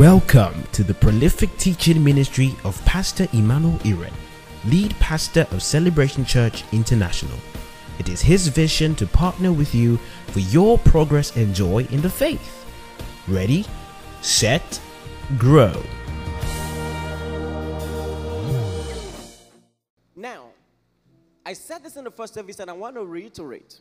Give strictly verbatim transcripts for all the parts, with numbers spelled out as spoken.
Welcome to the prolific teaching ministry of Pastor Emmanuel Iren, lead pastor of Celebration Church International. It is his vision to partner with you for your progress and joy in the faith. Ready, set, grow. Now, I said this in the first service and I want to reiterate.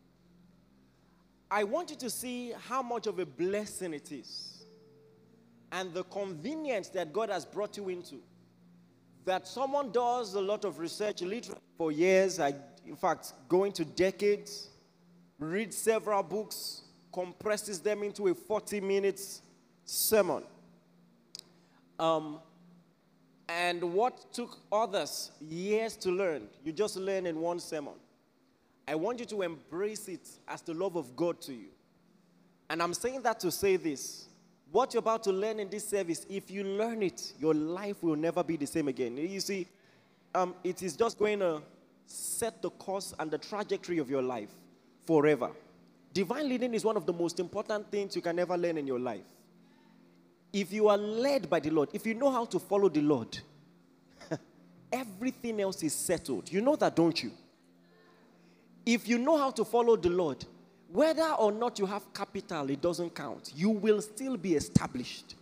I want you to see how much of a blessing it is and the convenience that God has brought you into. That someone does a lot of research literally for years, I, in fact, going to decades, reads several books, compresses them into a forty minutes sermon. Um, and what took others years to learn, you just learn in one sermon. I want you to embrace it as the love of God to you. And I'm saying that to say this. What you're about to learn in this service, if you learn it, your life will never be the same again. You see, um, it is just going to set the course and the trajectory of your life forever. Divine leading is one of the most important things you can ever learn in your life. If you are led by the Lord, if you know how to follow the Lord, everything else is settled. You know that, don't you? If you know how to follow the Lord, whether or not you have capital, it doesn't count. You will still be established.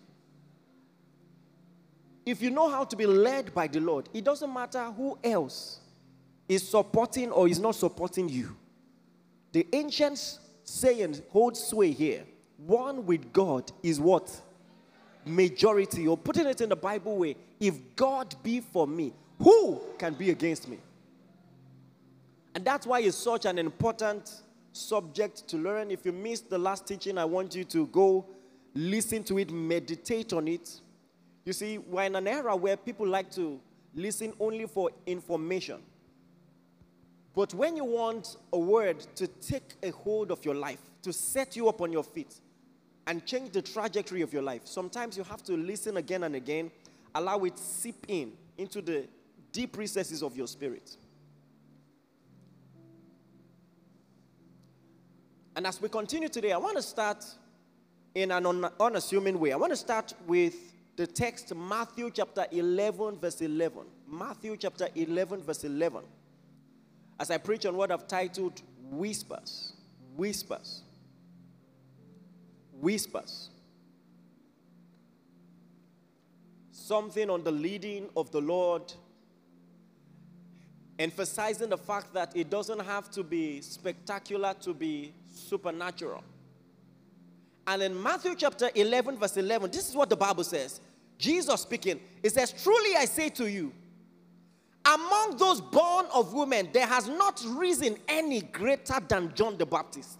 If you know how to be led by the Lord, it doesn't matter who else is supporting or is not supporting you. The ancient saying holds sway here. One with God is what? Majority. Or putting it in the Bible way, if God be for me, who can be against me? And that's why it's such an important subject to learn. If you missed the last teaching, I want you to go listen to it, meditate on it. You see, we're in an era where people like to listen only for information. But when you want a word to take a hold of your life, to set you up on your feet and change the trajectory of your life, sometimes you have to listen again and again, allow it seep in into the deep recesses of your spirit. And as we continue today, I want to start in an un unassuming way. I want to start with the text, Matthew chapter eleven, verse eleven. Matthew chapter eleven, verse eleven. As I preach on what I've titled, Whispers. Whispers. Whispers. Something on the leading of the Lord, emphasizing the fact that it doesn't have to be spectacular to be supernatural. And in Matthew chapter eleven, verse eleven, this is what the Bible says. Jesus speaking, it says, truly I say to you, among those born of women, there has not risen any greater than John the Baptist.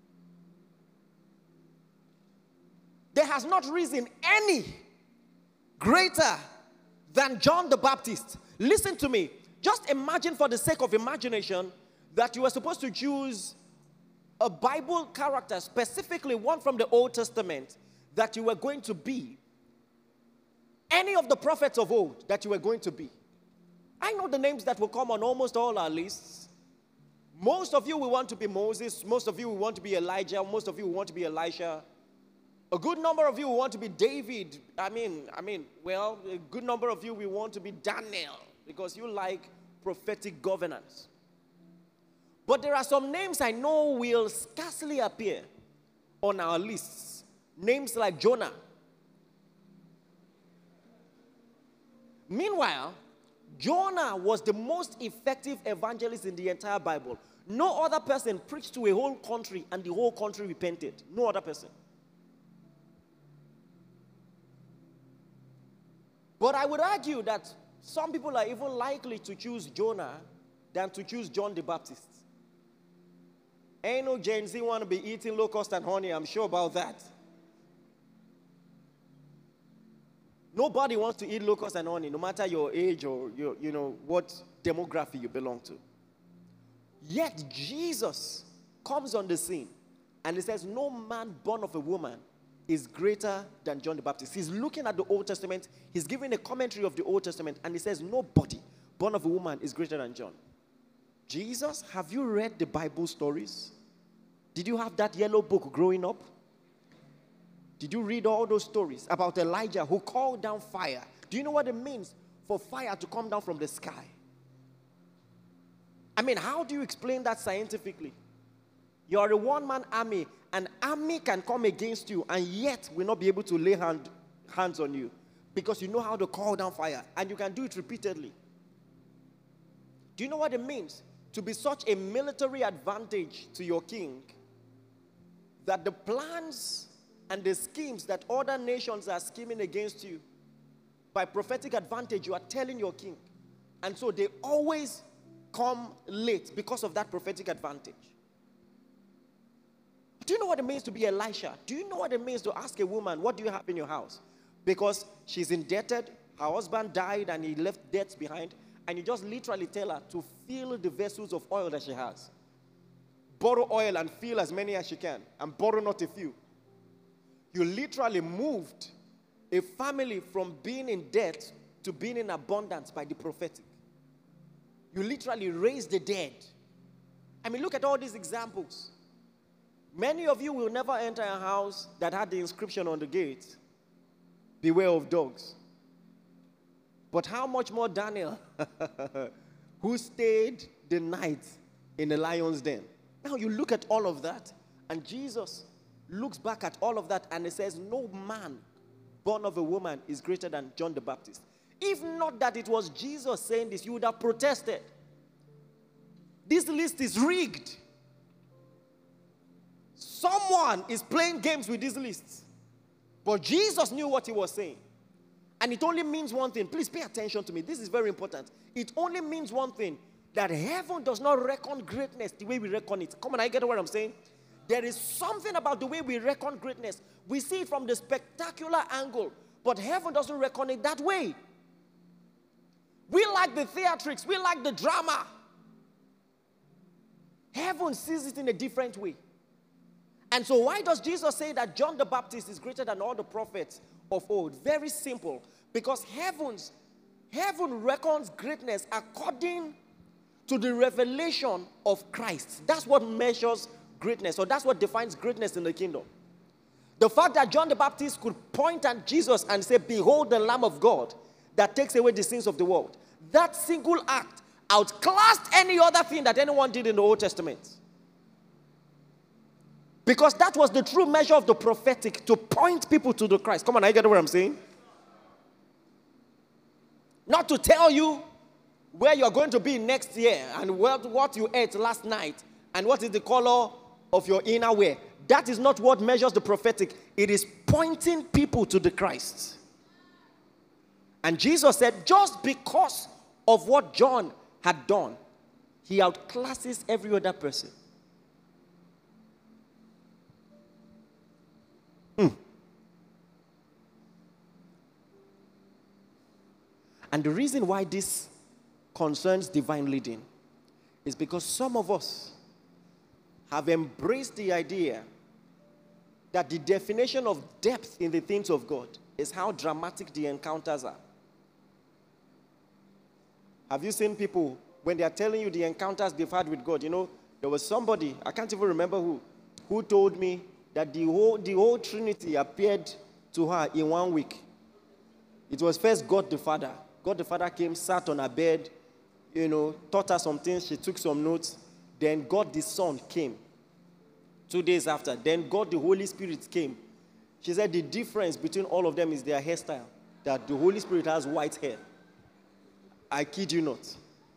There has not risen any greater than John the Baptist. Listen to me. Just imagine, for the sake of imagination, that you were supposed to choose a Bible character, specifically one from the Old Testament, that you were going to be. Any of the prophets of old that you were going to be. I know the names that will come on almost all our lists. Most of you will want to be Moses. Most of you will want to be Elijah. Most of you will want to be Elisha. A good number of you will want to be David. I mean, I mean, well, a good number of you will want to be Daniel, because you like prophetic governance. But there are some names I know will scarcely appear on our lists. Names like Jonah. Meanwhile, Jonah was the most effective evangelist in the entire Bible. No other person preached to a whole country and the whole country repented. No other person. But I would argue that some people are even likely to choose Jonah than to choose John the Baptist. Ain't no Gen Z want to be eating locust and honey, I'm sure about that. Nobody wants to eat locust and honey, no matter your age or your, you know, what demography you belong to. Yet Jesus comes on the scene and he says, no man born of a woman is greater than John the Baptist. He's looking at the Old Testament. He's giving a commentary of the Old Testament, and he says, nobody born of a woman is greater than John. Jesus, have you read the Bible stories? Did you have that yellow book growing up? Did you read all those stories about Elijah who called down fire? Do you know what it means for fire to come down from the sky? I mean, how do you explain that scientifically? You're a one-man army. An army can come against you and yet will not be able to lay hand, hands on you because you know how to call down fire and you can do it repeatedly. Do you know what it means to be such a military advantage to your king that the plans and the schemes that other nations are scheming against you, by prophetic advantage, you are telling your king. And so they always come late because of that prophetic advantage. Do you know what it means to be Elisha? Do you know what it means to ask a woman, what do you have in your house? Because she's indebted, her husband died and he left debts behind, and you just literally tell her to fill the vessels of oil that she has. Borrow oil and fill as many as she can, and borrow not a few. You literally moved a family from being in debt to being in abundance by the prophetic. You literally raised the dead. I mean, look at all these examples. Many of you will never enter a house that had the inscription on the gate, beware of dogs. But how much more Daniel, who stayed the night in the lion's den? Now you look at all of that, and Jesus looks back at all of that and he says, no man born of a woman is greater than John the Baptist. If not that it was Jesus saying this, you would have protested. This list is rigged. Someone is playing games with these lists. But Jesus knew what he was saying. And it only means one thing. Please pay attention to me. This is very important. It only means one thing. That heaven does not reckon greatness the way we reckon it. Come on, I get what I'm saying? There is something about the way we reckon greatness. We see it from the spectacular angle. But heaven doesn't reckon it that way. We like the theatrics. We like the drama. Heaven sees it in a different way. And so why does Jesus say that John the Baptist is greater than all the prophets of old? Very simple. Because heavens, heaven reckons greatness according to the revelation of Christ. That's what measures greatness, or that's what defines greatness in the kingdom. The fact that John the Baptist could point at Jesus and say, behold the Lamb of God that takes away the sins of the world. That single act outclassed any other thing that anyone did in the Old Testament. Because that was the true measure of the prophetic, to point people to the Christ. Come on, I get what I'm saying? Not to tell you where you're going to be next year and what, what you ate last night and what is the color of your inner wear. That is not what measures the prophetic. It is pointing people to the Christ. And Jesus said, just because of what John had done, he outclasses every other person. Mm. And the reason why this concerns divine leading is because some of us have embraced the idea that the definition of depth in the things of God is how dramatic the encounters are. Have you seen people, when they are telling you the encounters they've had with God, you know, there was somebody, I can't even remember who, who told me that the whole, the whole Trinity appeared to her in one week. It was first God the Father. God the Father came, sat on her bed, you know, taught her some things, she took some notes. Then God the Son came two days after. Then God the Holy Spirit came. She said the difference between all of them is their hairstyle. That the Holy Spirit has white hair. I kid you not.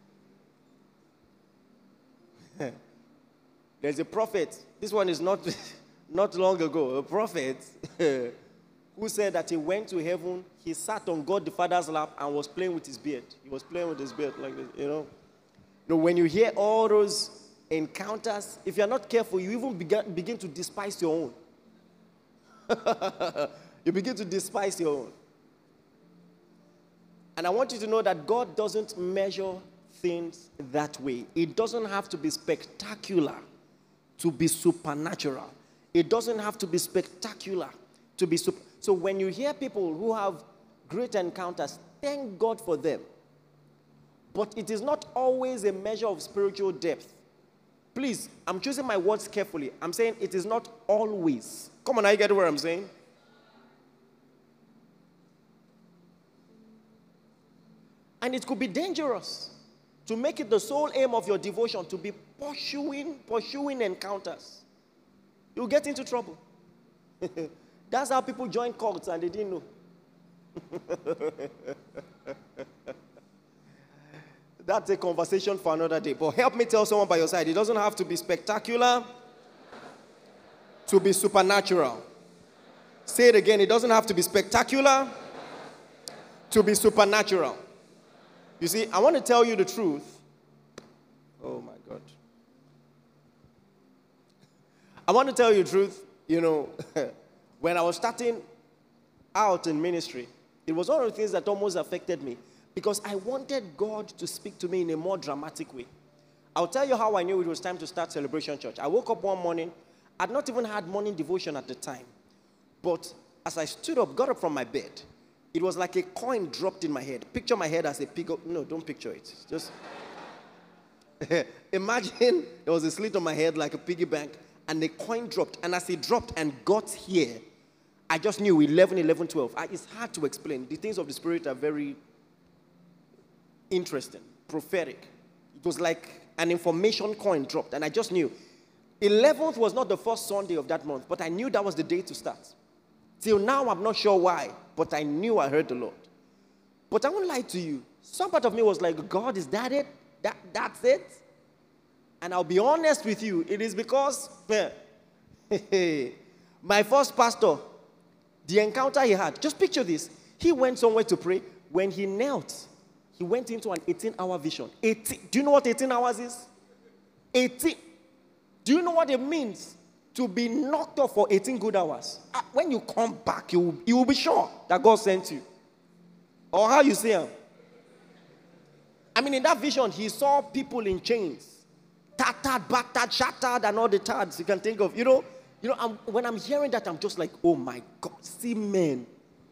There's a prophet. This one is not, not long ago. A prophet who said that he went to heaven. He sat on God the Father's lap and was playing with his beard. He was playing with his beard like this, you know. You know, when you hear all those encounters, if you're not careful, you even begin, begin to despise your own. You begin to despise your own. And I want you to know that God doesn't measure things that way. It doesn't have to be spectacular to be supernatural. It doesn't have to be spectacular to be super. So when you hear people who have great encounters, thank God for them. But it is not always a measure of spiritual depth. Please, I'm choosing my words carefully. I'm saying it is not always. Come on, I get what I'm saying? And it could be dangerous to make it the sole aim of your devotion to be pursuing, pursuing encounters. You'll get into trouble. That's how people join cults and they didn't know. That's a conversation for another day. But help me tell someone by your side, it doesn't have to be spectacular to be supernatural. Say it again, it doesn't have to be spectacular to be supernatural. You see, I want to tell you the truth. Oh my God. I want to tell you the truth. You know, when I was starting out in ministry, it was one of the things that almost affected me because I wanted God to speak to me in a more dramatic way. I'll tell you how I knew it was time to start Celebration Church. I woke up one morning. I'd not even had morning devotion at the time. But as I stood up, got up from my bed, it was like a coin dropped in my head. Picture my head as a pig. No, don't picture it. Just imagine there was a slit on my head like a piggy bank, and the coin dropped. And as it dropped and got here, I just knew eleven, eleven, twelve. I, it's hard to explain. The things of the Spirit are very interesting, prophetic. It was like an information coin dropped, and I just knew. eleventh was not the first Sunday of that month, but I knew that was the day to start. Till now, I'm not sure why, but I knew I heard the Lord. But I won't lie to you. Some part of me was like, God, is that it? That, that's it? And I'll be honest with you. It is because my first pastor, the encounter he had, just picture this. He went somewhere to pray. When he knelt, he went into an eighteen-hour vision. eighteen, do you know what eighteen hours is? eighteen. Do you know what it means to be knocked off for eighteen good hours? When you come back, you will, you will be sure that God sent you. Or how you say him. I mean, in that vision, he saw people in chains. Tattered, battered, shattered, and all the tads you can think of. You know, you know. I'm, when I'm hearing that, I'm just like, oh my God, see men.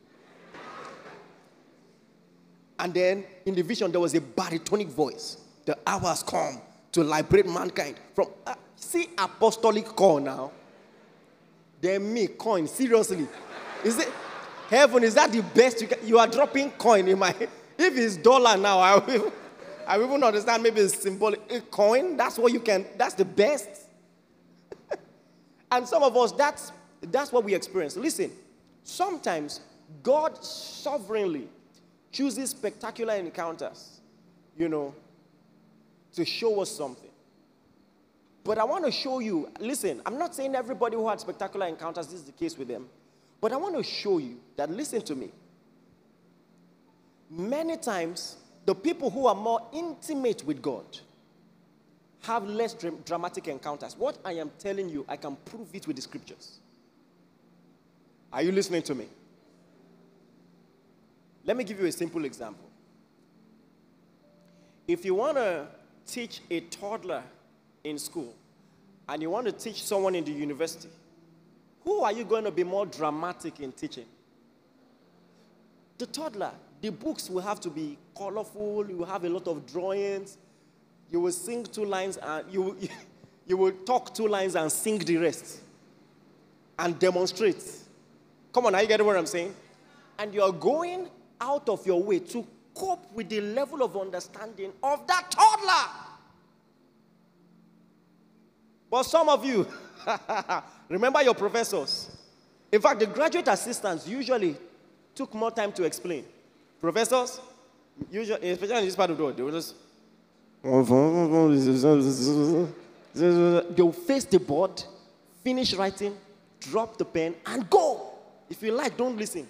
And then in the vision, there was a baritonic voice. The hour has come to liberate mankind from... Uh, see apostolic call now. Then me, coin, seriously. Is it heaven? Is that the best you can? You are dropping coin in my... If it's dollar now, I will, I will even understand maybe it's symbolic. A coin, that's what you can... That's the best. And some of us, that's, that's what we experience. Listen, sometimes God sovereignly chooses spectacular encounters, you know, to show us something. But I want to show you, listen, I'm not saying everybody who had spectacular encounters, this is the case with them. But I want to show you that, listen to me. Many times, the people who are more intimate with God have less dra- dramatic encounters. What I am telling you, I can prove it with the scriptures. Are you listening to me? Let me give you a simple example. If you want to teach a toddler in school, and you want to teach someone in the university, who are you going to be more dramatic in teaching? The toddler. The books will have to be colorful. You will have a lot of drawings. You will sing two lines, and you will, you will talk two lines and sing the rest, and demonstrate. Come on, are you getting what I'm saying? And you are going out of your way to cope with the level of understanding of that toddler. But some of you, remember your professors. In fact, the graduate assistants usually took more time to explain. Professors, usually, especially in this part of the world, they will just... They'll face the board, finish writing, drop the pen, and go. If you like, don't listen.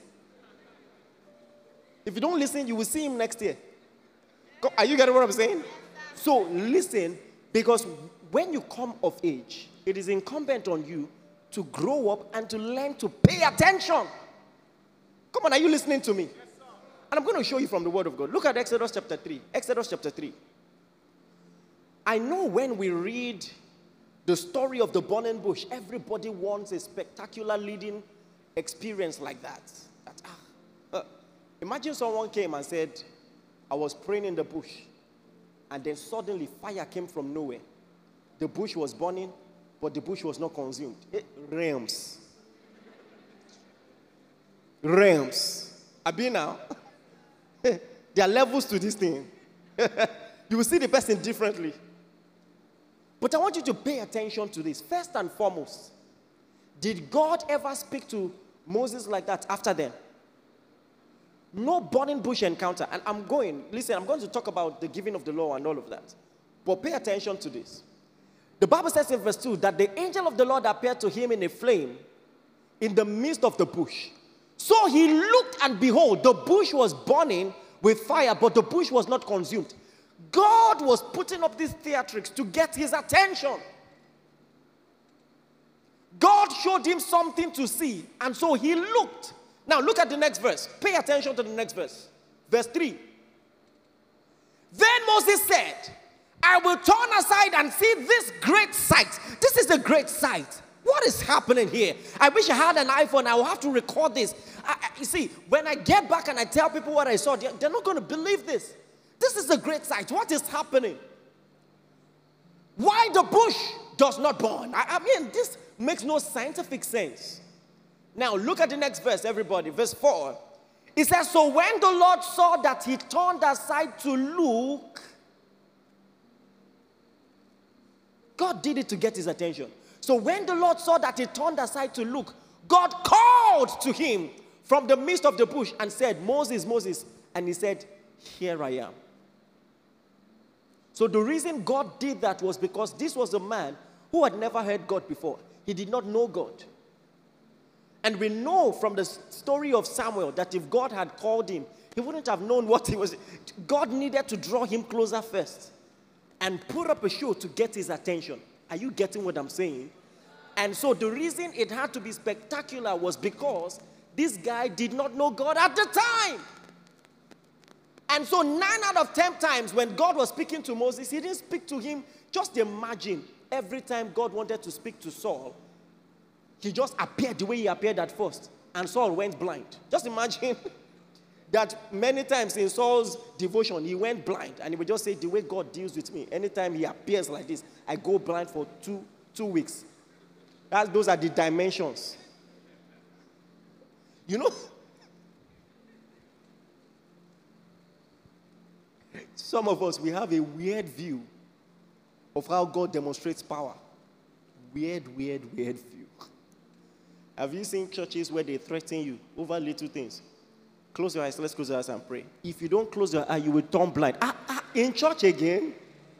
If you don't listen, you will see him next year. Are you getting what I'm saying? So listen, because when you come of age, it is incumbent on you to grow up and to learn to pay attention. Come on, are you listening to me? Yes, sir. And I'm going to show you from the Word of God. Look at Exodus chapter three. Exodus chapter three. I know when we read the story of the burning bush, everybody wants a spectacular leading experience like that. that ah, uh, imagine someone came and said, I was praying in the bush, and then suddenly fire came from nowhere. The bush was burning, but the bush was not consumed. It, realms. Realms. Abi now. There are levels to this thing. You will see the person differently. But I want you to pay attention to this. First and foremost, did God ever speak to Moses like that after then? No burning bush encounter. And I'm going, listen, I'm going to talk about the giving of the law and all of that. But pay attention to this. The Bible says in verse two that the angel of the Lord appeared to him in a flame in the midst of the bush. So he looked, and behold, the bush was burning with fire, but the bush was not consumed. God was putting up these theatrics to get his attention. God showed him something to see, and so he looked. Now look at the next verse. Pay attention to the next verse. Verse three. Then Moses said, I will turn aside and see this great sight. This is a great sight. What is happening here? I wish I had an iPhone. I will have to record this. I, I, you see, when I get back and I tell people what I saw, they're, they're not going to believe this. This is a great sight. What is happening? Why the bush does not burn? I, I mean, this makes no scientific sense. Now, look at the next verse, everybody. Verse four. It says, so when the Lord saw that he turned aside to look, God did it to get his attention. So when the Lord saw that he turned aside to look, God called to him from the midst of the bush and said, Moses, Moses. And he said, here I am. So the reason God did that was because this was a man who had never heard God before. He did not know God. And we know from the story of Samuel that if God had called him, he wouldn't have known what he was. God needed to draw him closer first and put up a show to get his attention. Are you getting what I'm saying? And so the reason it had to be spectacular was because this guy did not know God at the time. And so nine out of ten times when God was speaking to Moses, he didn't speak to him. Just imagine every time God wanted to speak to Saul, he just appeared the way he appeared at first. And Saul went blind. Just imagine that many times in Saul's devotion, he went blind. And he would just say, the way God deals with me, anytime he appears like this, I go blind for two, two weeks. That, those are the dimensions. You know? Some of us, we have a weird view of how God demonstrates power. Weird, weird, weird view. Have you seen churches where they threaten you over little things? Close your eyes. Let's close your eyes and pray. If you don't close your eyes, you will turn blind. Ah, ah, in church again?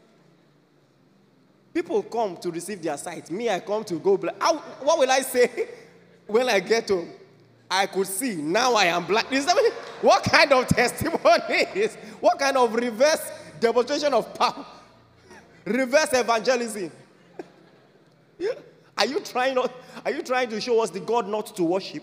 People come to receive their sight. Me, I come to go blind. How, what will I say when I get home? I could see. Now I am blind. Is that what kind of testimony is? What kind of reverse demonstration of power? Reverse evangelism. Are you trying not, are you trying to show us the God not to worship?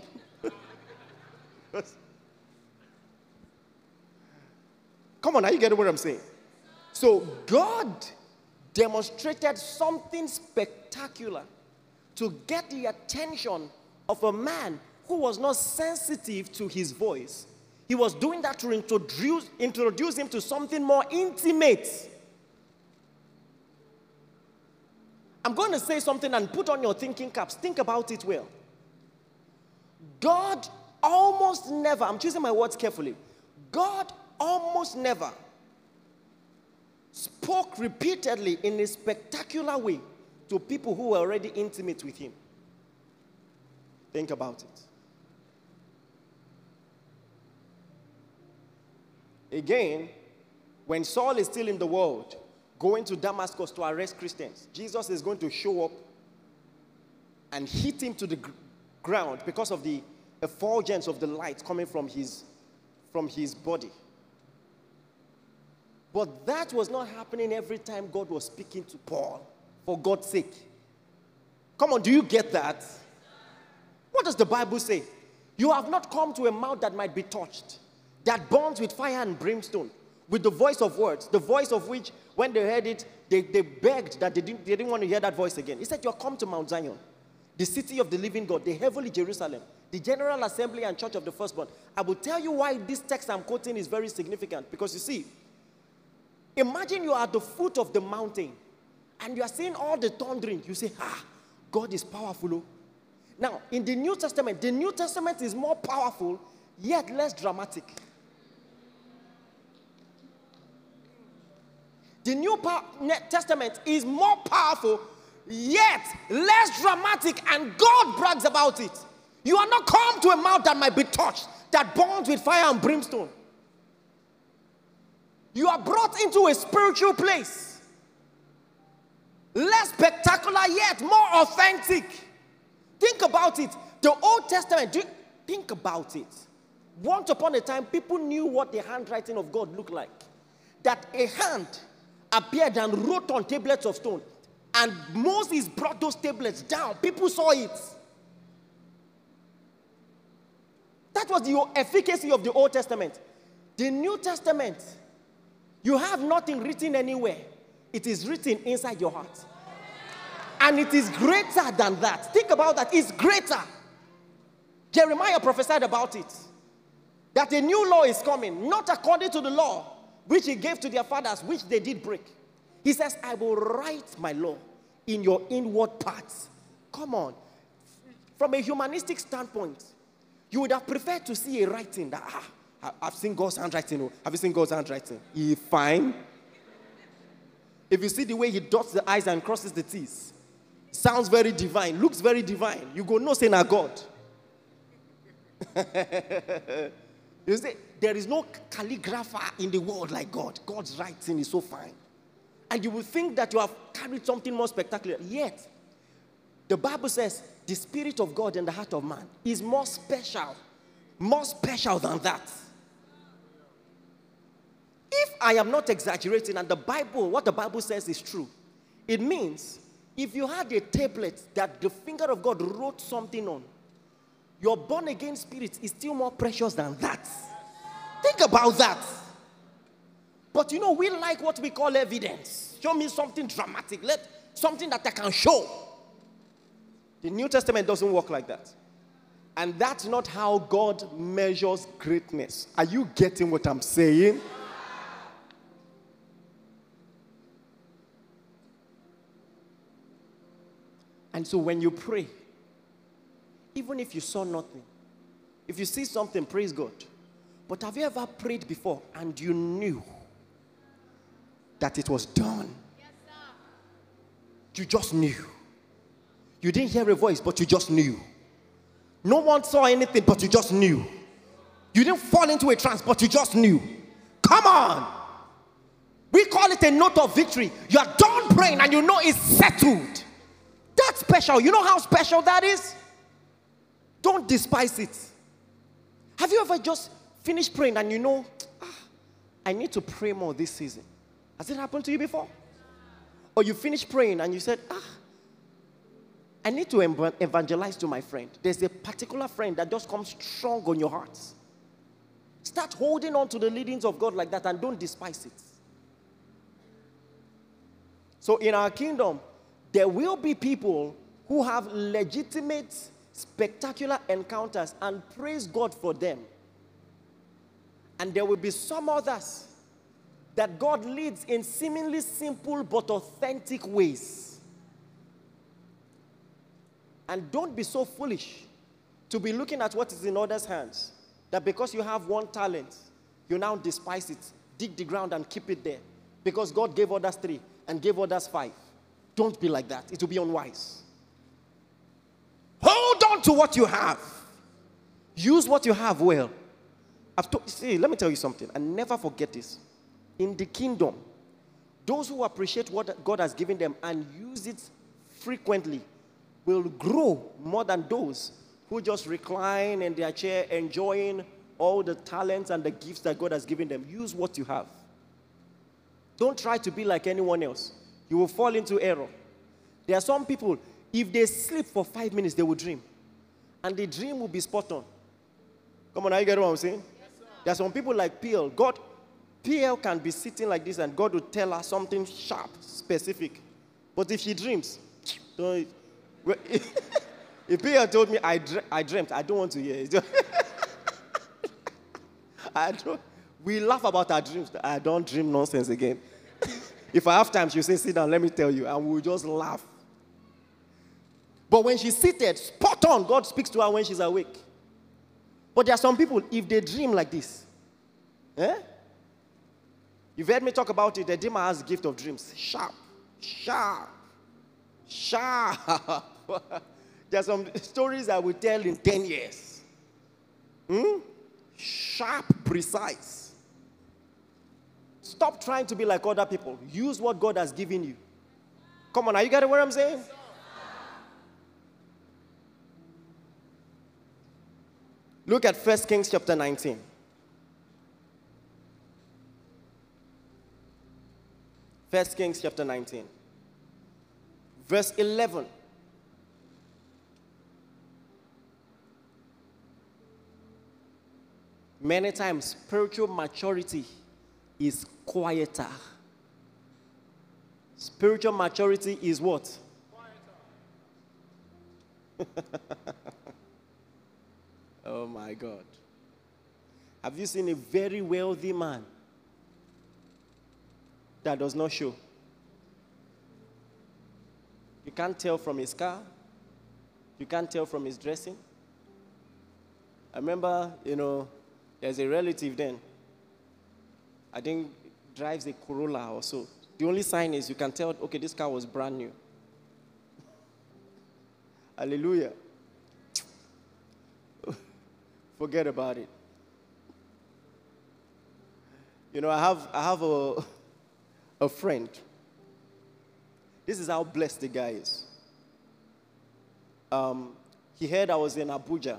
Come on, are you getting what I'm saying? So God demonstrated something spectacular to get the attention of a man who was not sensitive to his voice. He was doing that to introduce, introduce him to something more intimate. I'm going to say something and put on your thinking caps. Think about it well. God almost never, I'm choosing my words carefully, God almost never spoke repeatedly in a spectacular way to people who were already intimate with him. Think about it. Again, when Saul is still in the world, going to Damascus to arrest Christians, Jesus is going to show up and hit him to the gr- ground because of the effulgence of the light coming from his, from his body. But that was not happening every time God was speaking to Paul, for God's sake. Come on, do you get that? What does the Bible say? You have not come to a mouth that might be touched, that burns with fire and brimstone, with the voice of words, the voice of which, when they heard it, they, they begged that they didn't, they didn't want to hear that voice again. He said, you have come to Mount Zion, the city of the living God, the heavenly Jerusalem, the general assembly and church of the firstborn. I will tell you why this text I'm quoting is very significant. Because you see, imagine you are at the foot of the mountain, and you are seeing all the thundering. You say, ah, God is powerful. Oh. Now, in the New Testament, the New Testament is more powerful, yet less dramatic. The New Testament is more powerful, yet less dramatic, and God brags about it. You are not come to a mount that might be touched, that burns with fire and brimstone. You are brought into a spiritual place. Less spectacular, yet more authentic. Think about it. The Old Testament, do, think about it. Once upon a time, people knew what the handwriting of God looked like. That a hand appeared and wrote on tablets of stone. And Moses brought those tablets down. People saw it. That was the efficacy of the Old Testament. The New Testament, you have nothing written anywhere. It is written inside your heart. And it is greater than that. Think about that. It's greater. Jeremiah prophesied about it. That a new law is coming, not according to the law which he gave to their fathers, which they did break. He says, I will write my law in your inward parts. Come on. From a humanistic standpoint, you would have preferred to see a writing that, ah, I've seen God's handwriting. Have you seen God's handwriting? He fine. If you see the way he dots the I's and crosses the T's, sounds very divine, looks very divine. You go, no, say na God. You see, there is no calligrapher in the world like God. God's writing is so fine. And you will think that you have carried something more spectacular. Yet, the Bible says the Spirit of God in the heart of man is more special. More special than that. If I am not exaggerating and the Bible, what the Bible says is true, it means if you had a tablet that the finger of God wrote something on, your born-again spirit is still more precious than that. Think about that. But you know, we like what we call evidence. Show me something dramatic. Let something that I can show. The New Testament doesn't work like that. And that's not how God measures greatness. Are you getting what I'm saying? And so when you pray, even if you saw nothing, if you see something, praise God. But have you ever prayed before and you knew that it was done? Yes, sir. You just knew. You didn't hear a voice, but you just knew. No one saw anything, but you just knew. You didn't fall into a trance, but you just knew. Come on. We call it a note of victory. You are done praying and you know it's settled. That's special. You know how special that is? Don't despise it. Have you ever just finished praying and you know, ah, I need to pray more this season? Has it happened to you before? Or you finished praying and you said, ah, I need to evangelize to my friend. There's a particular friend that just comes strong on your heart. Start holding on to the leadings of God like that and don't despise it. So in our kingdom, there will be people who have legitimate, spectacular encounters and praise God for them. And there will be some others that God leads in seemingly simple but authentic ways. And don't be so foolish to be looking at what is in others' hands, that because you have one talent, you now despise it, dig the ground and keep it there. Because God gave others three and gave others five. Don't be like that. It will be unwise. Hold on to what you have. Use what you have well. I've to, see, let me tell you something, and never forget this. In the kingdom, those who appreciate what God has given them and use it frequently will grow more than those who just recline in their chair enjoying all the talents and the gifts that God has given them. Use what you have. Don't try to be like anyone else. You will fall into error. There are some people, if they sleep for five minutes, they will dream. And the dream will be spot on. Come on, are you getting what I'm saying? Yes, there are some people like P L. God, P L can be sitting like this and God will tell her something sharp, specific. But if she dreams, don't, if P L told me I, dre I dreamt, I don't want to hear it. I don't, we laugh about our dreams. I don't dream nonsense again. If I have time, she'll say, sit down, let me tell you. And we'll just laugh. But when she's seated, spot on, God speaks to her when she's awake. But there are some people, if they dream like this, eh? You've heard me talk about it. The demon has gift of dreams. Sharp, sharp, sharp. There are some stories I will tell in ten years. Hmm? Sharp, precise. Stop trying to be like other people. Use what God has given you. Come on, are you getting what I'm saying? Look at First Kings chapter nineteen. First Kings chapter nineteen. Verse eleven. Many times, spiritual maturity is quieter. Spiritual maturity is what? Quieter. Oh my God. Have you seen a very wealthy man that does not show? You can't tell from his car. You can't tell from his dressing. I remember, you know, there's a relative then. I think drives a Corolla or so. The only sign is you can tell, okay, this car was brand new. Hallelujah. Forget about it. You know, I have I have a, a friend. This is how blessed the guy is. Um, he heard I was in Abuja.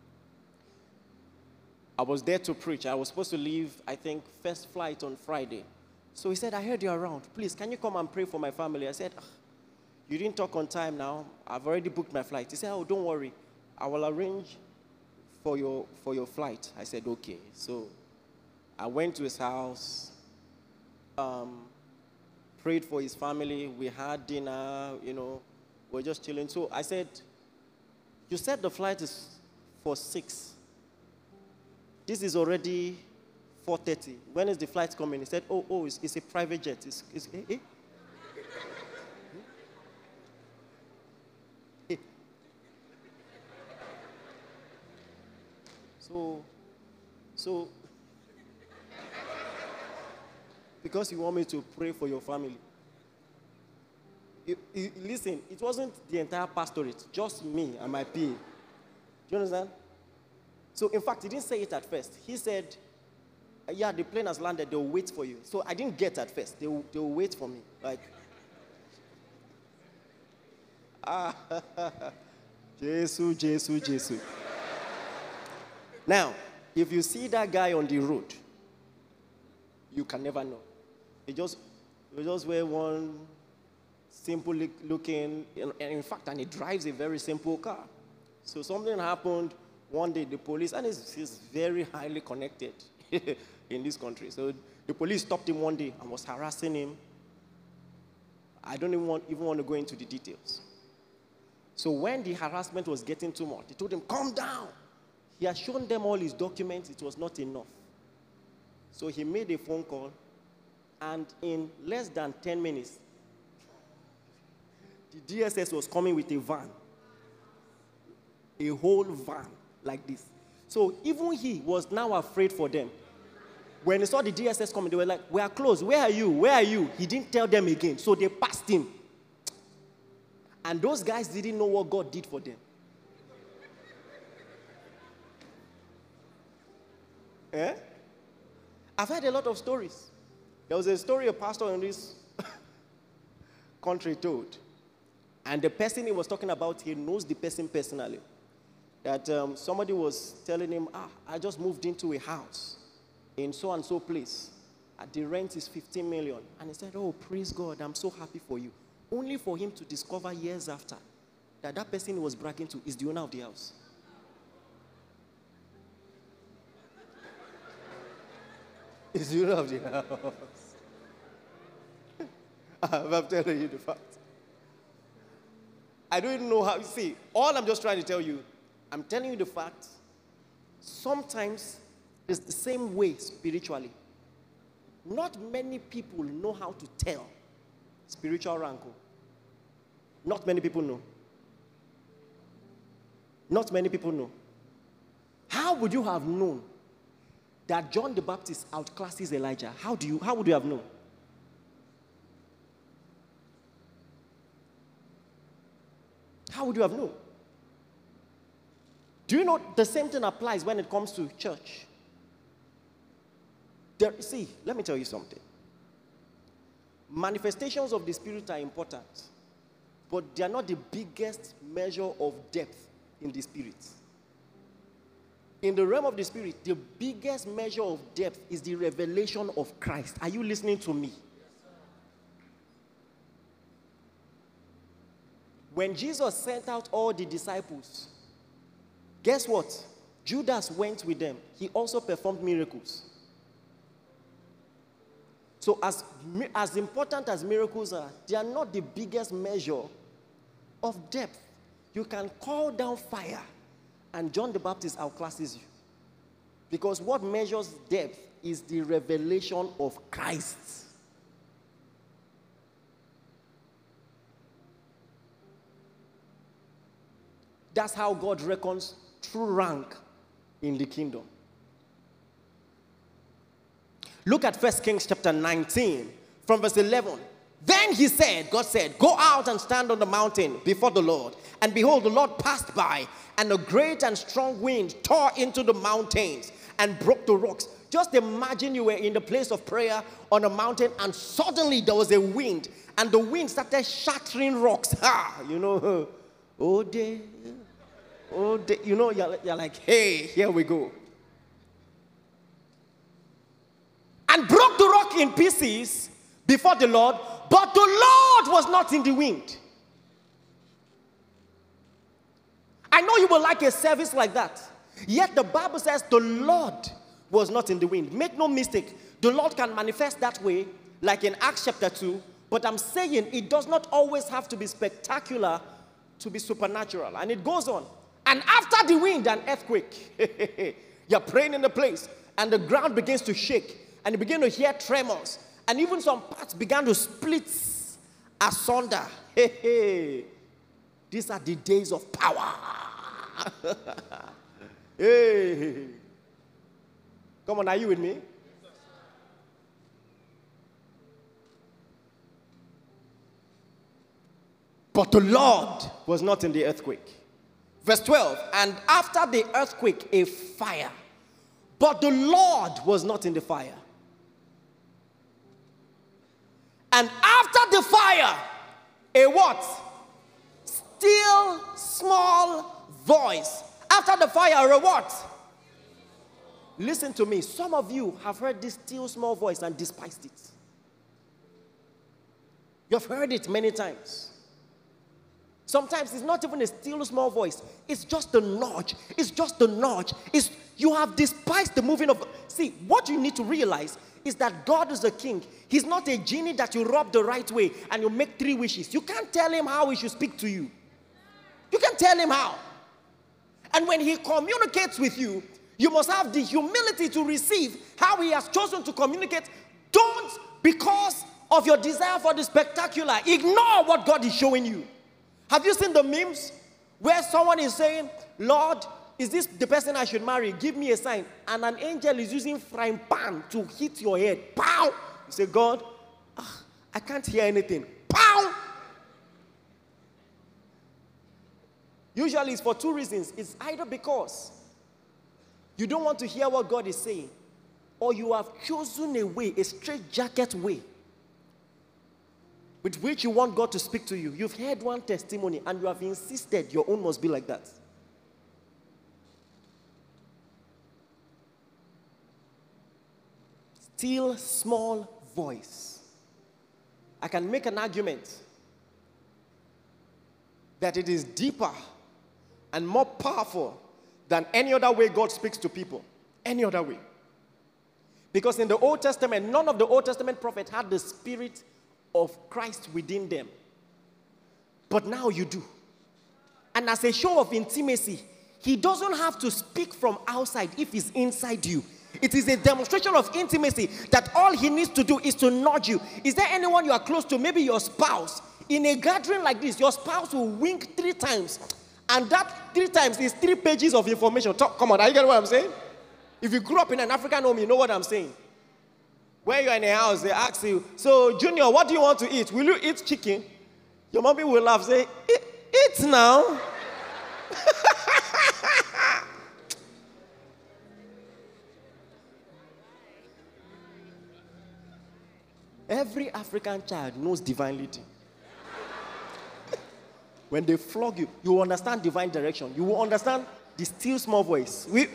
I was there to preach. I was supposed to leave, I think, first flight on Friday. So he said, I heard you're around. Please, can you come and pray for my family? I said, you didn't talk on time now. I've already booked my flight. He said, oh, don't worry. I will arrange for your, for your flight. I said, okay. So I went to his house, um, prayed for his family. We had dinner, you know. We were just chilling. So I said, you said the flight is for six. This is already four thirty. When is the flight coming? He said, oh, oh, it's, it's a private jet. It's, it's, eh, eh? Eh. So, so, because you want me to pray for your family. You, you, listen, it wasn't the entire pastorate, just me and my P A. Do you understand? So, in fact, he didn't say it at first. He said, yeah, the plane has landed. They'll wait for you. So, I didn't get at first. They'll, they'll wait for me. Like, ah, Jesus, Jesus, Jesus. Now, if you see that guy on the road, you can never know. He just, he just wear one simple looking, and in fact, and he drives a very simple car. So, something happened. One day, the police, and he's, he's very highly connected in this country. So the police stopped him one day and was harassing him. I don't even want, even want to go into the details. So when the harassment was getting too much, they told him, calm down. He had shown them all his documents. It was not enough. So he made a phone call, and in less than ten minutes, the D S S was coming with a van, a whole van. Like this. So even he was now afraid for them. When he saw the D S S coming, they were like, we are close. Where are you? Where are you? He didn't tell them again. So they passed him. And those guys didn't know what God did for them. Eh? I've heard a lot of stories. There was a story a pastor in this country told. And the person he was talking about, he knows the person personally. That um, somebody was telling him, ah, I just moved into a house in so-and-so place. Uh, the rent is fifteen million. And he said, oh, praise God, I'm so happy for you. Only for him to discover years after that that person he was bragging to is the owner of the house. Is the owner of the house. I'm telling you the fact. I don't even know how, you see, all I'm just trying to tell you, I'm telling you the fact, sometimes it's the same way spiritually. Not many people know how to tell spiritual rank. Not many people know. Not many people know. How would you have known that John the Baptist outclasses Elijah, how do you, how would you have known? How would you have known? Do you know the same thing applies when it comes to church? There, see, let me tell you something. Manifestations of the Spirit are important, but they are not the biggest measure of depth in the Spirit. In the realm of the Spirit, the biggest measure of depth is the revelation of Christ. Are you listening to me? When Jesus sent out all the disciples, guess what? Judas went with them. He also performed miracles. So as, as important as miracles are, they are not the biggest measure of depth. You can call down fire and John the Baptist outclasses you. Because what measures depth is the revelation of Christ. That's how God reckons true rank in the kingdom. Look at First Kings chapter nineteen, from verse eleven. Then he said, God said, go out and stand on the mountain before the Lord. And behold, the Lord passed by, and a great and strong wind tore into the mountains and broke the rocks. Just imagine you were in the place of prayer on a mountain, and suddenly there was a wind, and the wind started shattering rocks. Ha! You know, oh, day. Oh, day. You know, you're, you're like, hey, here we go. And broke the rock in pieces before the Lord, but the Lord was not in the wind. I know you will like a service like that. Yet the Bible says the Lord was not in the wind. Make no mistake, the Lord can manifest that way, like in Acts chapter two, but I'm saying it does not always have to be spectacular to be supernatural. And it goes on. And after the wind, an earthquake. You're praying in the place, and the ground begins to shake. And you begin to hear tremors. And even some parts began to split asunder. Hey, hey. These are the days of power. Hey. Come on, are you with me? But the Lord was not in the earthquake. Verse twelve, and after the earthquake, a fire. But the Lord was not in the fire. And after the fire, a what? Still small voice. After the fire, a what? Listen to me. Some of you have heard this still small voice and despised it. You've heard it many times. Sometimes it's not even a still small voice. It's just a nudge. It's just a nudge. It's, you have despised the moving of... See, what you need to realize is that God is a king. He's not a genie that you rub the right way and you make three wishes. You can't tell him how he should speak to you. You can't tell him how. And when he communicates with you, you must have the humility to receive how he has chosen to communicate. Don't, because of your desire for the spectacular, ignore what God is showing you. Have you seen the memes where someone is saying, Lord, is this the person I should marry? Give me a sign. And an angel is using frying pan to hit your head. Pow! You say, God, ah, I can't hear anything. Pow! Usually it's for two reasons. It's either because you don't want to hear what God is saying, or you have chosen a way, a straitjacket way, with which you want God to speak to you. You've heard one testimony and you have insisted your own must be like that. Still small voice. I can make an argument that it is deeper and more powerful than any other way God speaks to people. Any other way. Because in the Old Testament, none of the Old Testament prophets had the spirit of Christ within them. But now you do. And as a show of intimacy, he doesn't have to speak from outside if he's inside you. It is a demonstration of intimacy that all he needs to do is to nudge you. Is there anyone you are close to, maybe your spouse? In a gathering like this, your spouse will wink three times. And that three times is three pages of information. Talk, come on, are you getting what I'm saying? If you grew up in an African home, you know what I'm saying. When you're in a house, they ask you, so Junior, what do you want to eat? Will you eat chicken? Your mommy will laugh, say, eat, eat now. Every African child knows divine leading. When they flog you, you will understand divine direction. You will understand the still small voice. We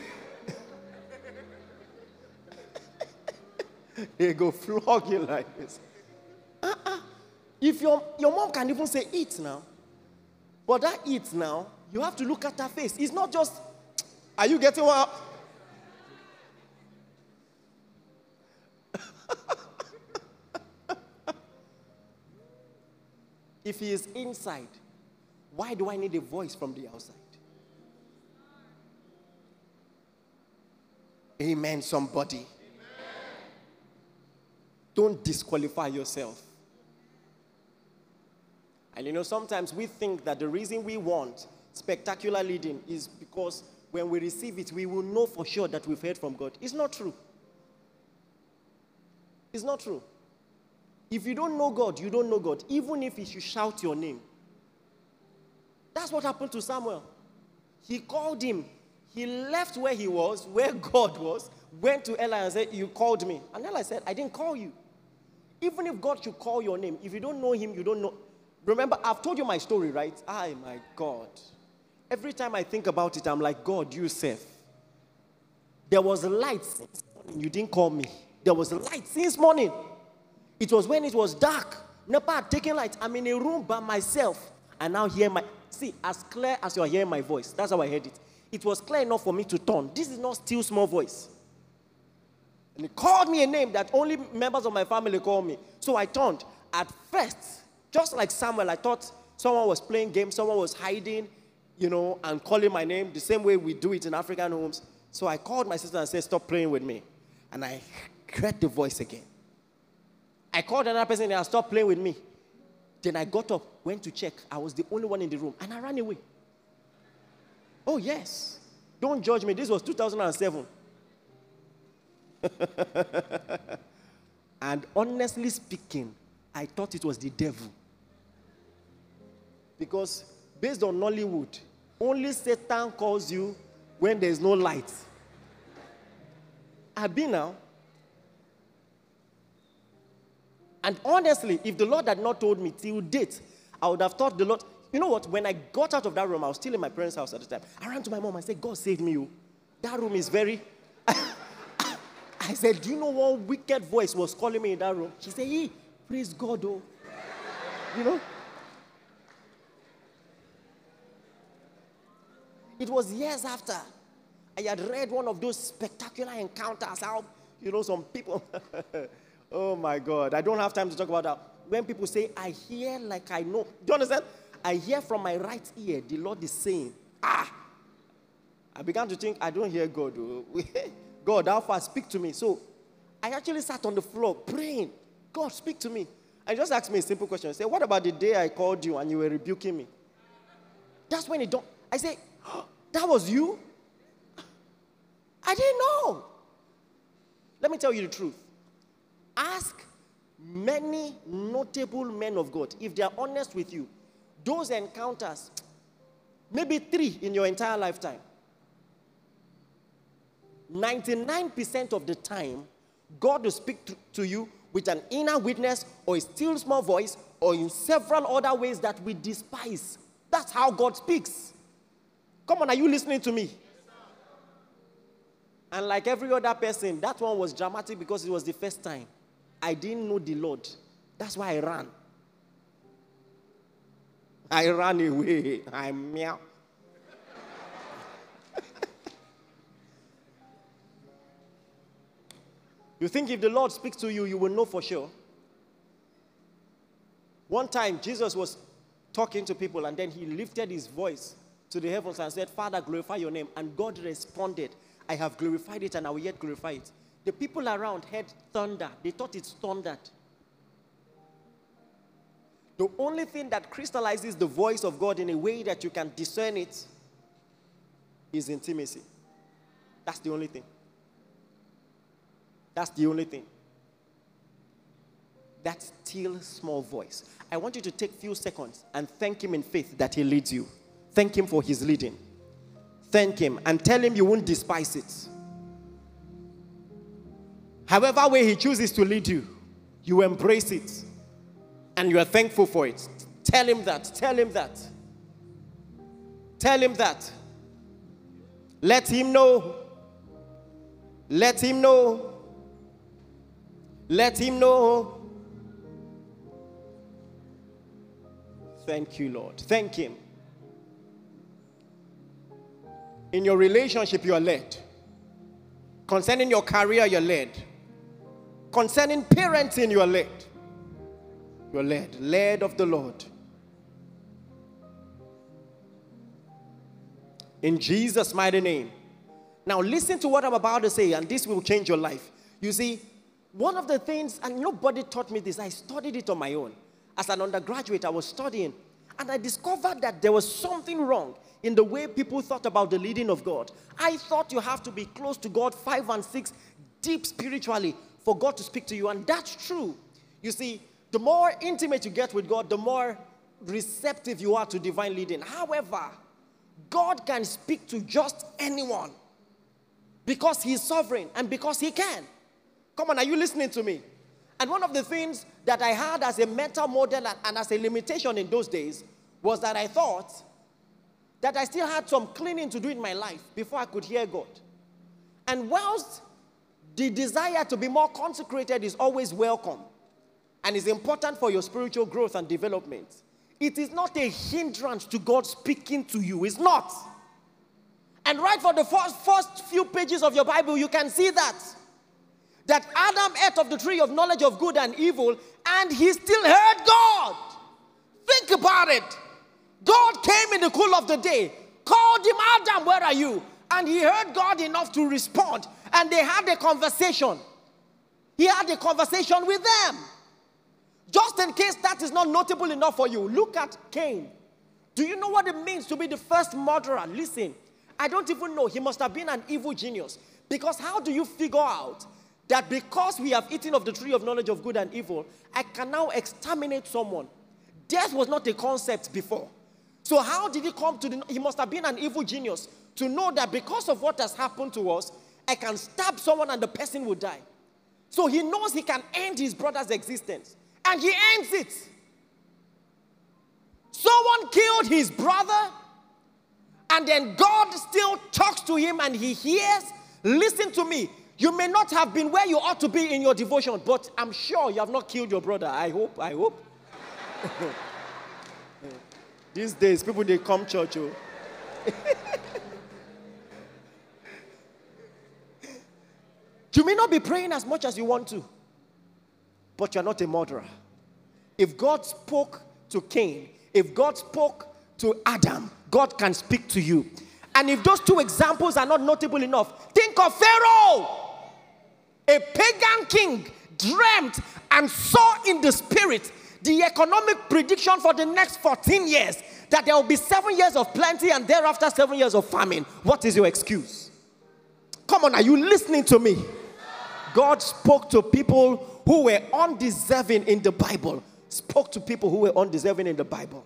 they go flog you like this. Uh-uh. If your, your mom can even say, eat now, but that eat now, you have to look at her face. It's not just, are you getting what? If he is inside, why do I need a voice from the outside? Amen, somebody. Don't disqualify yourself. And you know, sometimes we think that the reason we want spectacular leading is because when we receive it, we will know for sure that we've heard from God. It's not true. It's not true. If you don't know God, you don't know God. Even if he should shout your name. That's what happened to Samuel. He called him. He left where he was, where God was, went to Eli and said, you called me. And Eli said, I didn't call you. Even if God should call your name, if you don't know him, you don't know. Remember, I've told you my story, right? Ah, my God. Every time I think about it, I'm like, God, you safe. There was a light since morning. You didn't call me. There was a light since morning. It was when it was dark. Never had taken light. I'm in a room by myself. And now hear my, see, as clear as you're hearing my voice. That's how I heard it. It was clear enough for me to turn. This is not still small voice. And he called me a name that only members of my family call me. So I turned. At first, just like Samuel, I thought someone was playing games, someone was hiding, you know, and calling my name the same way we do it in African homes. So I called my sister and said, stop playing with me. And I heard the voice again. I called another person and I stopped playing with me. Then I got up, went to check. I was the only one in the room, and I ran away. Oh, yes. Don't judge me. This was two thousand seven. And honestly speaking, I thought it was the devil. Because based on Nollywood, only Satan calls you when there's no light. I've been now. And honestly, if the Lord had not told me till date, I would have thought the Lord, you know what, when I got out of that room, I was still in my parents' house at the time. I ran to my mom and said, God save me, you. That room is very... I said, do you know what wicked voice was calling me in that room? She said, hey, praise God, oh. You know? It was years after I had read one of those spectacular encounters, how, you know, some people... Oh, my God. I don't have time to talk about that. When people say, I hear like I know. Do you understand? I hear from my right ear, the Lord is saying, ah. I began to think, I don't hear God. God, how far? Speak to me. So I actually sat on the floor praying. God, speak to me. And just asked me a simple question. I said, what about the day I called you and you were rebuking me? That's when it don't. I said, oh, that was you? I didn't know. Let me tell you the truth. Ask many notable men of God, if they are honest with you, those encounters, maybe three in your entire lifetime. ninety-nine percent of the time, God will speak to, to you with an inner witness or a still small voice or in several other ways that we despise. That's how God speaks. Come on, are you listening to me? And like every other person, that one was dramatic because it was the first time. I didn't know the Lord. That's why I ran. I ran away. I meow. You think if the Lord speaks to you, you will know for sure? One time, Jesus was talking to people, and then he lifted his voice to the heavens and said, Father, glorify your name. And God responded, I have glorified it, and I will yet glorify it. The people around heard thunder. They thought it's thundered. The only thing that crystallizes the voice of God in a way that you can discern it is intimacy. That's the only thing. That's the only thing. That still small voice. I want you to take a few seconds and thank him in faith that he leads you. Thank him for his leading. Thank him and tell him you won't despise it. However way he chooses to lead you, you embrace it. And you are thankful for it. Tell him that. Tell him that. Tell him that. Let him know. Let him know. Let him know. Thank you, Lord. Thank him. In your relationship, you are led. Concerning your career, you're led. Concerning parenting, you are led. You are led. Led of the Lord. In Jesus' mighty name. Now listen to what I'm about to say, and this will change your life. You see, one of the things, and nobody taught me this, I studied it on my own. As an undergraduate, I was studying, and I discovered that there was something wrong in the way people thought about the leading of God. I thought you have to be close to God, five and six, deep spiritually, for God to speak to you, and that's true. You see, the more intimate you get with God, the more receptive you are to divine leading. However, God can speak to just anyone because he is sovereign and because he can. Come on, are you listening to me? And one of the things that I had as a mental model and as a limitation in those days was that I thought that I still had some cleaning to do in my life before I could hear God. And whilst the desire to be more consecrated is always welcome and is important for your spiritual growth and development, it is not a hindrance to God speaking to you. It's not. And right for the first, first few pages of your Bible, you can see that. That Adam ate of the tree of knowledge of good and evil, and he still heard God. Think about it. God came in the cool of the day, called him, Adam, where are you? And he heard God enough to respond. And they had a conversation. He had a conversation with them. Just in case that is not notable enough for you, look at Cain. Do you know what it means to be the first murderer? Listen, I don't even know. He must have been an evil genius. Because how do you figure out that because we have eaten of the tree of knowledge of good and evil, I can now exterminate someone? Death was not a concept before. So how did he come to the... He must have been an evil genius to know that because of what has happened to us, I can stab someone and the person will die. So he knows he can end his brother's existence. And he ends it. Someone killed his brother, and then God still talks to him and he hears. Listen to me. You may not have been where you ought to be in your devotion, but I'm sure you have not killed your brother. I hope, I hope. These days, people, they come church. Oh. You may not be praying as much as you want to, but you're not a murderer. If God spoke to Cain, if God spoke to Adam, God can speak to you. And if those two examples are not notable enough, think of Pharaoh. A pagan king dreamt and saw in the spirit the economic prediction for the next fourteen years, that there will be seven years of plenty and thereafter seven years of famine. What is your excuse? Come on, are you listening to me? God spoke to people who were undeserving in the Bible. Spoke to people who were undeserving in the Bible.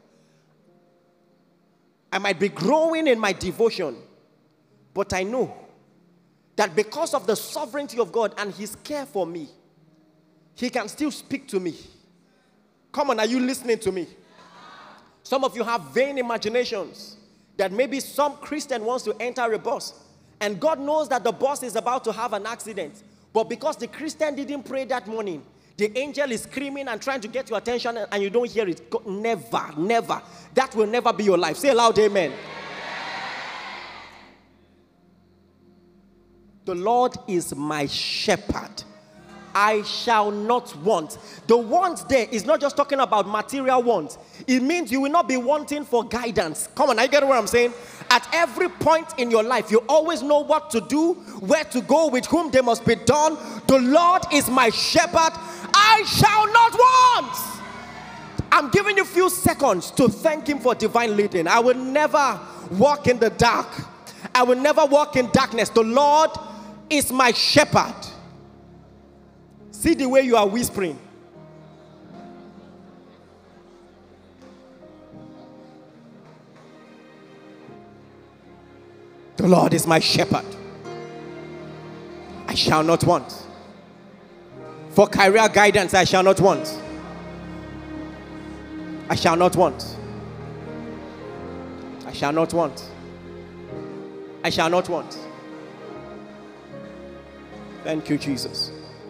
I might be growing in my devotion, but I know that because of the sovereignty of God and his care for me, he can still speak to me. Come on, are you listening to me? Some of you have vain imaginations that maybe some Christian wants to enter a bus, and God knows that the bus is about to have an accident. But because the Christian didn't pray that morning, the angel is screaming and trying to get your attention, and you don't hear it. God, never, never. That will never be your life. Say aloud, amen. The Lord is my shepherd. I shall not want. The want there is not just talking about material want. It means you will not be wanting for guidance. Come on, I get what I'm saying? At every point in your life, you always know what to do, where to go, with whom they must be done. The Lord is my shepherd. I shall not want. I'm giving you a few seconds to thank him for divine leading. I will never walk in the dark. I will never walk in darkness. The Lord is my shepherd. See the way you are whispering. The Lord is my shepherd. I shall not want. For career guidance, I shall not want. I shall not want. I shall not want. I shall not want. Thank you, Jesus.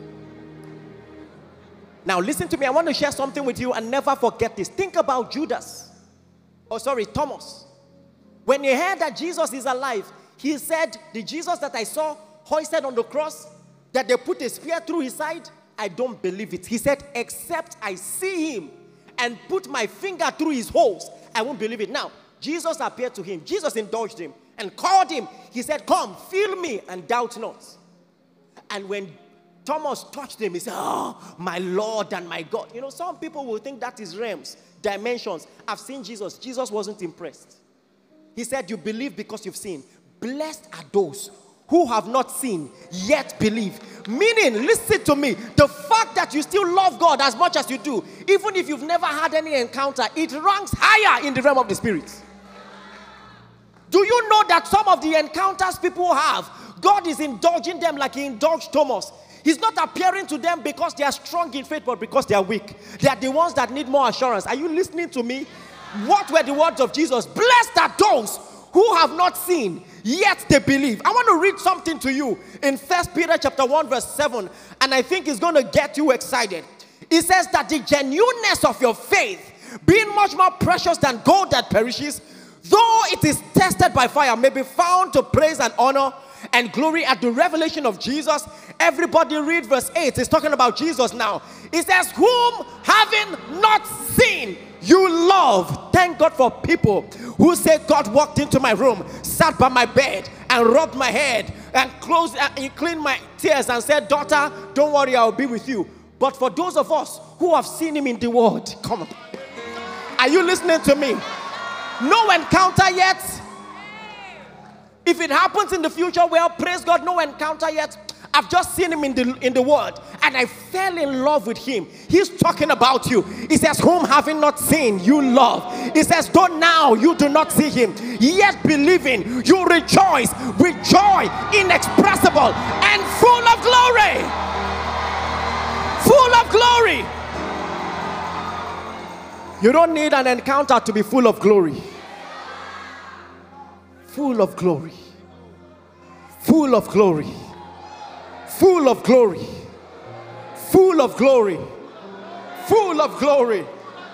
Now listen to me. I want to share something with you and never forget this. Think about Judas. Oh, sorry, Thomas. When he heard that Jesus is alive, he said, the Jesus that I saw hoisted on the cross, that they put a spear through his side, I don't believe it. He said, except I see him and put my finger through his holes, I won't believe it. Now, Jesus appeared to him. Jesus indulged him and called him. He said, come, feel me and doubt not. And when Thomas touched him, he said, oh, my Lord and my God. You know, some people will think that is realms, dimensions. I've seen Jesus. Jesus wasn't impressed. He said, you believe because you've seen. Blessed are those who have not seen, yet believe. Meaning, listen to me, the fact that you still love God as much as you do, even if you've never had any encounter, it ranks higher in the realm of the spirit. Do you know that some of the encounters people have, God is indulging them like he indulged Thomas? He's not appearing to them because they are strong in faith, but because they are weak. They are the ones that need more assurance. Are you listening to me? What were the words of Jesus? Blessed are those who have not seen, yet they believe. I want to read something to you in First Peter chapter one verse seven, and I think it's going to get you excited. It says that the genuineness of your faith, being much more precious than gold that perishes, though it is tested by fire, may be found to praise and honor and glory at the revelation of Jesus. Everybody read verse eight. It's talking about Jesus now. It says, whom having not seen, you love. Thank God for people who say, God walked into my room, sat by my bed and rubbed my head and closed and he cleaned my tears and said, daughter, don't worry, I'll be with you. But for those of us who have seen him in the world, come on. Are you listening to me? No encounter yet. If it happens in the future, well, praise God, no encounter yet. I've just seen him in the in the world and I fell in love with him. He's talking about you. He says, whom having not seen, you love. He says, though now you do not see him, yet believing, you rejoice with joy inexpressible and full of glory. Full of glory. You don't need an encounter to be full of glory. Full of glory. Full of glory. Full of glory. Full of glory. Full of glory.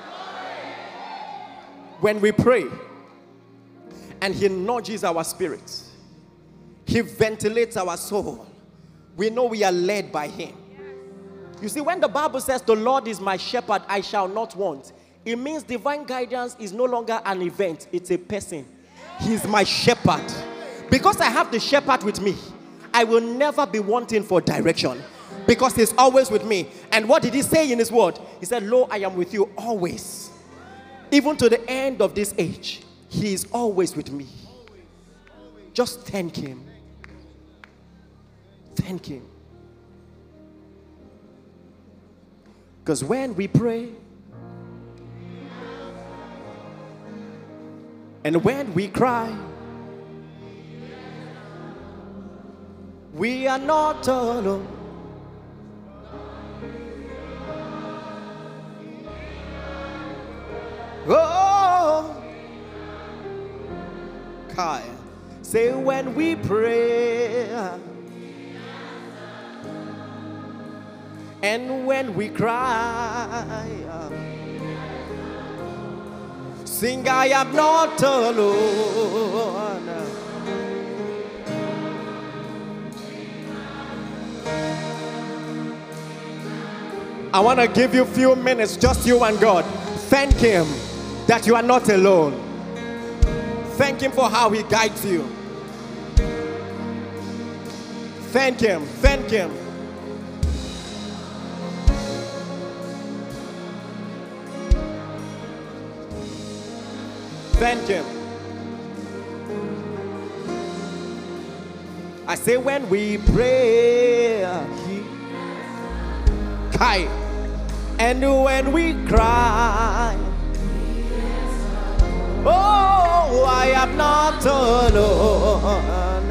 When we pray and he nudges our spirit, he ventilates our soul, we know we are led by him. You see, when the Bible says the Lord is my shepherd, I shall not want, it means divine guidance is no longer an event, it's a person. He's my shepherd. Because I have the shepherd with me, I will never be wanting for direction, because he's always with me. And what did he say in his word? He said, lo, I am with you always, even to the end of this age. He is always with me. Just thank him. Thank him. Because when we pray and when we cry, we are not alone. Oh, Kai, say when we pray and when we cry, sing, I am not alone. I want to give you a few minutes, just you and God. Thank him that you are not alone. Thank him for how he guides you. Thank him. Thank him. Thank him. I say when we pray, he Kai. And when we cry, oh, I am not alone.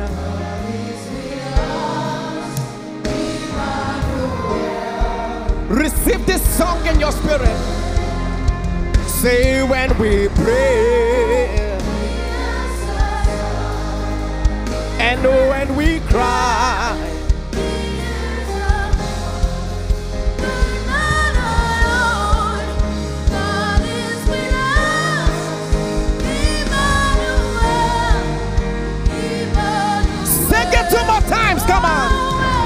Receive this song in your spirit. Say when we pray, and when we cry, sing it two more times, come on.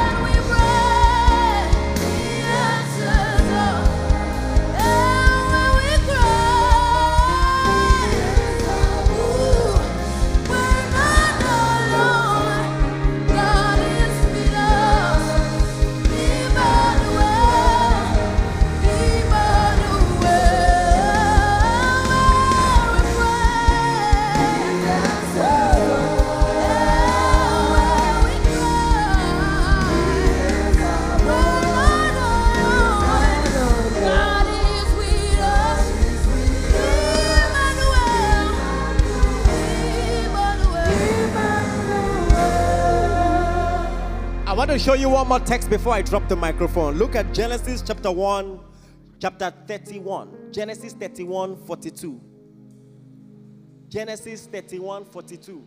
I want to show you one more text before I drop the microphone. Look at Genesis chapter one, chapter thirty-one. Genesis thirty-one, forty-two. Genesis thirty-one, forty-two.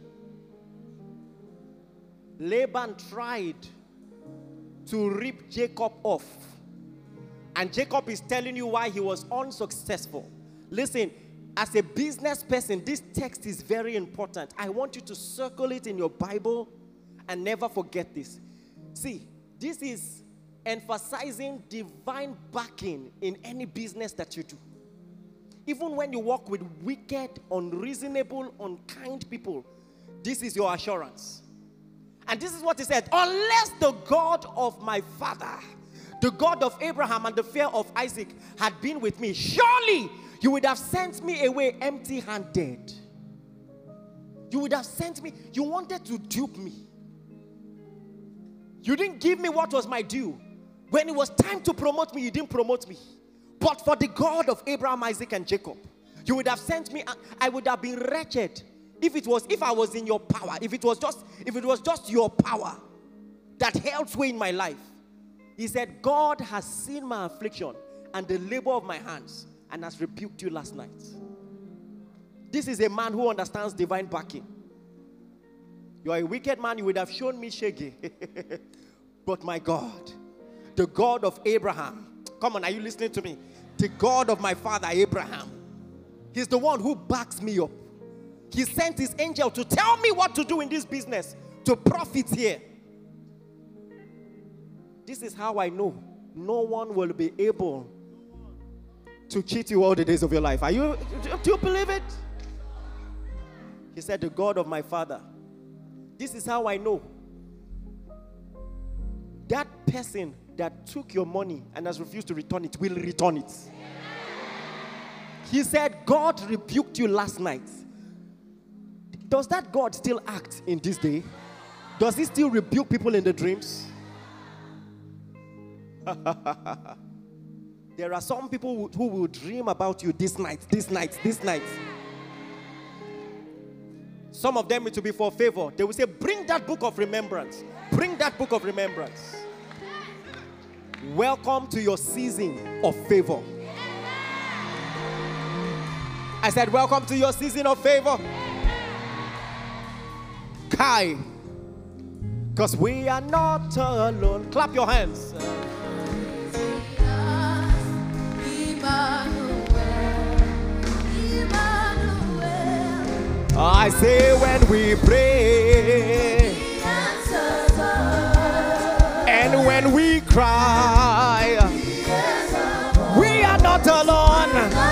Laban tried to rip Jacob off. And Jacob is telling you why he was unsuccessful. Listen, as a business person, this text is very important. I want you to circle it in your Bible and never forget this. See, this is emphasizing divine backing in any business that you do. Even when you work with wicked, unreasonable, unkind people, this is your assurance. And this is what he said: unless the God of my father, the God of Abraham and the fear of Isaac had been with me, surely you would have sent me away empty-handed. You would have sent me. You wanted to dupe me. You didn't give me what was my due. When it was time to promote me, you didn't promote me. But for the God of Abraham, Isaac, and Jacob, you would have sent me. I would have been wretched if it was if I was in your power. If it was just if it was just your power that held sway in my life. He said, God has seen my affliction and the labor of my hands and has rebuked you last night. This is a man who understands divine backing. You are a wicked man, you would have shown me shaggy. But my God, the God of Abraham, come on, are you listening to me? The God of my father Abraham, he's the one who backs me up. He sent his angel to tell me what to do in this business, to profit here. This is how I know no one will be able to cheat you all the days of your life. Are you, do you believe it? He said, the God of my father. This is how I know that person that took your money and has refused to return it will return it. He said, God rebuked you last night. Does that God still act in this day? Does he still rebuke people in the dreams? There are some people who, who will dream about you this night, this night, this night. Some of them it will be for favor. They will say, bring that book of remembrance. Bring that book of remembrance. Welcome to your season of favor. I said, welcome to your season of favor. Kai. Because we are not alone. Clap your hands. I say when we pray and when we cry, we are not alone.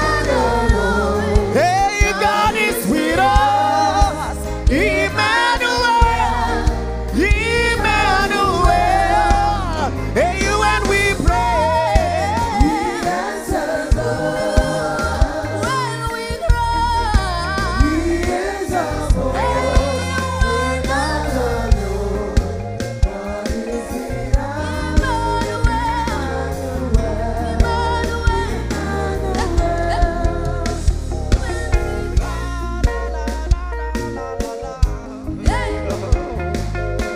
Hey, God is with us. Emmanuel, Emmanuel. Hey, when we pray, He answers us. When we cry, He is our Lord. We're not alone. God is with us. Emmanuel,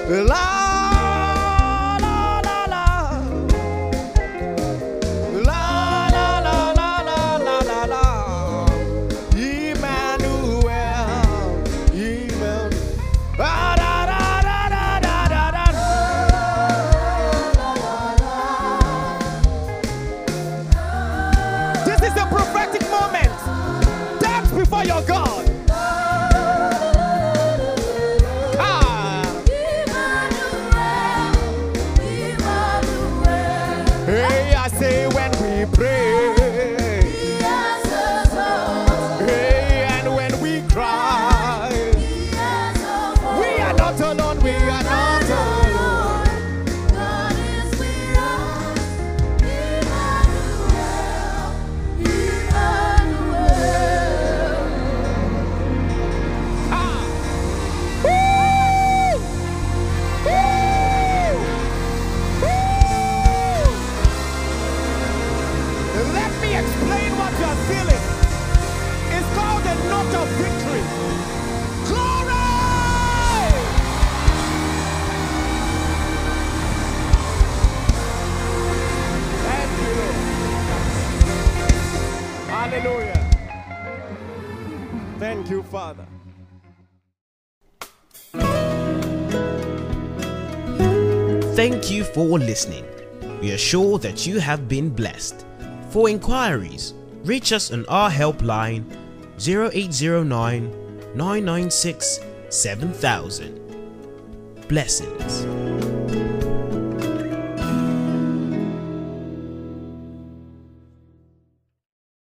Hallelujah. Thank you, Father. Thank you for listening. We are sure that you have been blessed. For inquiries, reach us on our helpline zero eight zero nine, nine nine six, seven thousand. Blessings.